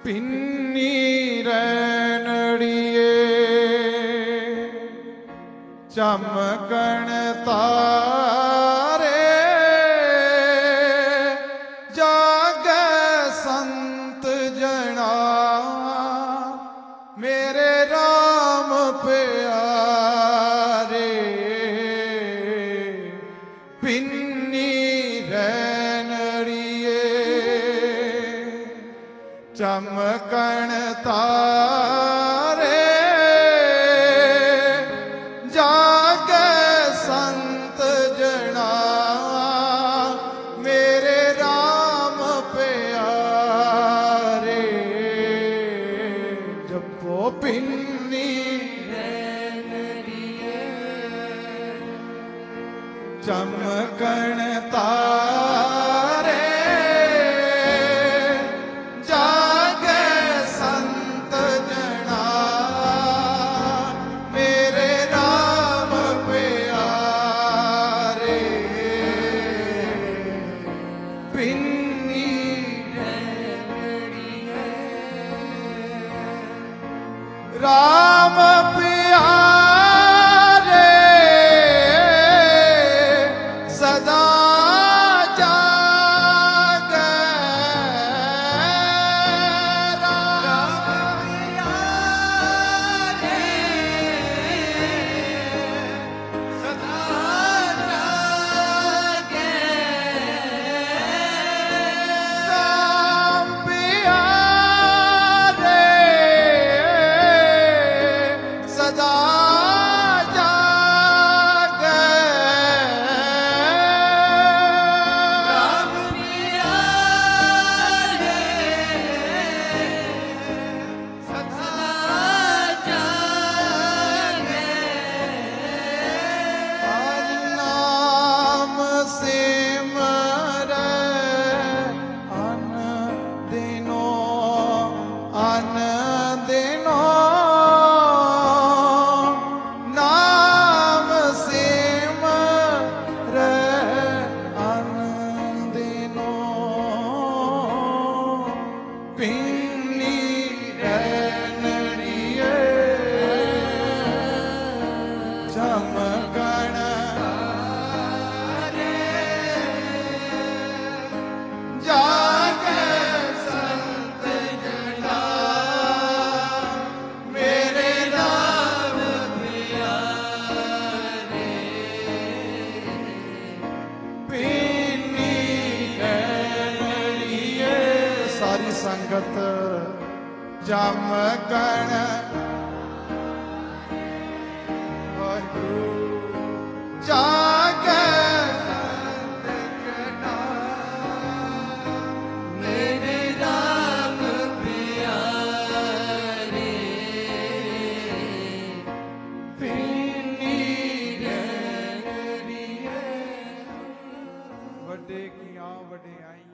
पिन्नी रैनड़िए चमकण तारे जागे संत जना मेरे राम प्यारे। पिन्नी रैनड़िए चमकण तारे जागे संत जना मेरे राम प्यारे। जपो पिन्नी रैनड़िए चमकण तारे राम प्यारे सदा जागे। राम प्यारे सदा जागे। राम प्यारे सदा जागे। राम प्यारे सदा जागे। हर नाम सिमरे अन दिनो नाम सिमरे अन दिनो। पिन्नी रैनड़िए चमकण तारे जागे संत जना मेरे राम प्यारे। पिन्नी रैनड़िए सारी संगत चमकण जागे संत जना मेरे राम प्यारे। पिन्नी रैनड़िए वडे किया वडियाई